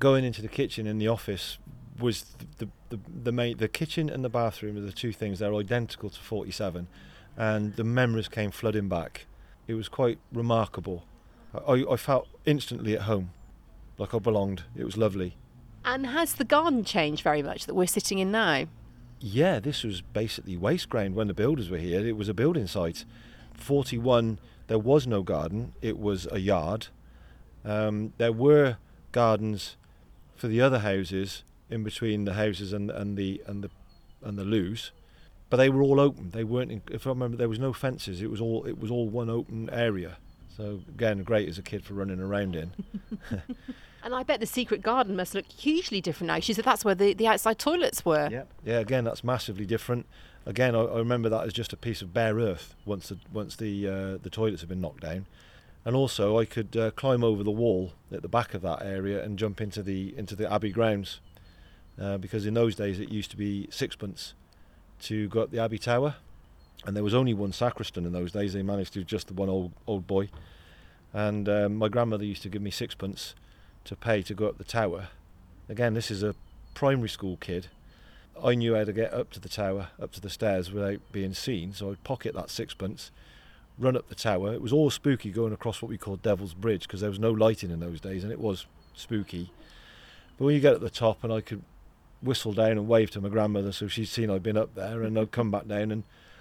going into the kitchen in the office was the kitchen and the bathroom are the two things. They're identical to 47, and the memories came flooding back. It was quite remarkable. I felt instantly at home, like I belonged. It was lovely. And has the garden changed very much that we're sitting in now? Yeah, this was basically waste ground when the builders were here. It was a building site. 41, there was no garden. It was a yard. There were gardens for the other houses in between the houses and the loos, but they were all open. They weren't. If I remember, there was no fences. It was all one open area. So again, great as a kid for running around in. And I bet the secret garden must look hugely different now. She said that's where the outside toilets were. Yeah. Again, that's massively different. Again, I remember that as just a piece of bare earth once the toilets had been knocked down. And also, I could climb over the wall at the back of that area and jump into the Abbey grounds, because in those days it used to be sixpence to go up the Abbey Tower, and there was only one sacristan in those days. They managed to do just the one old boy, and my grandmother used to give me sixpence to pay to go up the tower. Again, this is a primary school kid. I knew how to get up to the tower, up to the stairs without being seen, so I'd pocket that sixpence, run up the tower. It was all spooky going across what we called Devil's Bridge, because there was no lighting in those days and it was spooky. But when you get at the top, and I could whistle down and wave to my grandmother so she'd seen I'd been up there, and I'd come back down,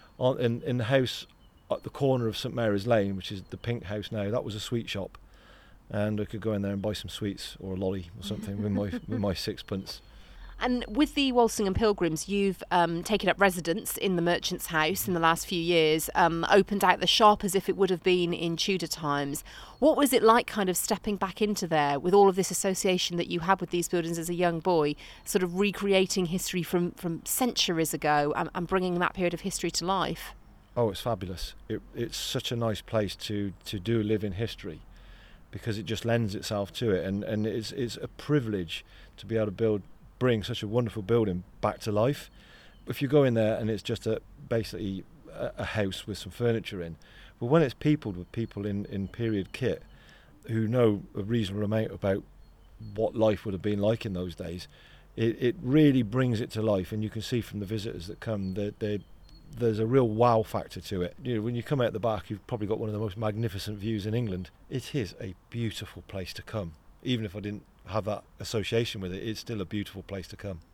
and in the house at the corner of St Mary's Lane, which is the pink house now, that was a sweet shop, and I could go in there and buy some sweets or a lolly or something with my sixpence. And with the Walsingham Pilgrims, you've taken up residence in the Merchant's House in the last few years, opened out the shop as if it would have been in Tudor times. What was it like kind of stepping back into there with all of this association that you had with these buildings as a young boy, sort of recreating history from centuries ago and bringing that period of history to life? Oh, it's fabulous. It's such a nice place to do live in history, because it just lends itself to it, and it's a privilege to be able to bring such a wonderful building back to life. If you go in there and it's just basically a house with some furniture in, but when it's peopled with people in period kit who know a reasonable amount about what life would have been like in those days, it really brings it to life. And you can see from the visitors that come that there's a real wow factor to it. You know, when you come out the back, you've probably got one of the most magnificent views in England. It is a beautiful place to come. Even if I didn't have that association with it, it's still a beautiful place to come.